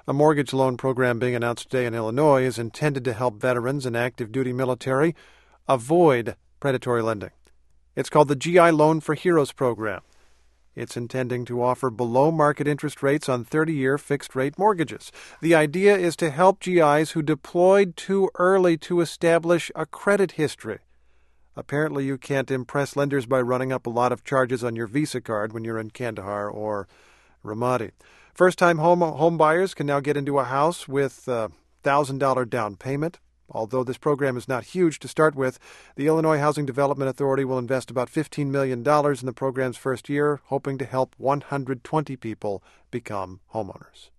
A mortgage loan program being announced today in Illinois is intended to help veterans and active duty military avoid predatory lending. It's called the GI Loan for Heroes program. It's intending to offer below-market interest rates on 30-year fixed-rate mortgages. The idea is to help GIs who deployed too early to establish a credit history. Apparently, you can't impress lenders by running up a lot of charges on your Visa card when you're in Kandahar or Ramadi. First-time home buyers can now get into a house with a $1,000 down payment. Although this program is not huge to start with, the Illinois Housing Development Authority will invest about $15 million in the program's first year, hoping to help 120 people become homeowners.